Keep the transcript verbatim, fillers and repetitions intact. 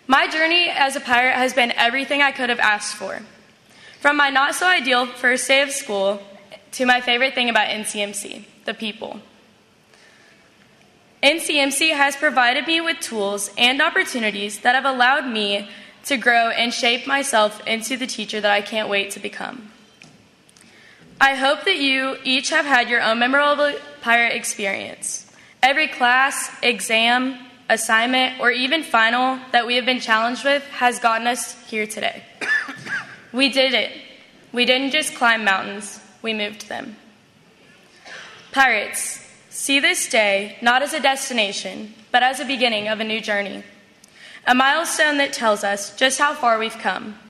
My journey as a pirate has been everything I could have asked for. From my not-so-ideal first day of school to my favorite thing about N C M C, the people. N C M C has provided me with tools and opportunities that have allowed me to grow and shape myself into the teacher that I can't wait to become. I hope that you each have had your own memorable pirate experience. Every class, exam, assignment, or even final that we have been challenged with has gotten us here today. We did it. We didn't just climb mountains, we moved them. Pirates, see this day not as a destination, but as a beginning of a new journey. A milestone that tells us just how far we've come.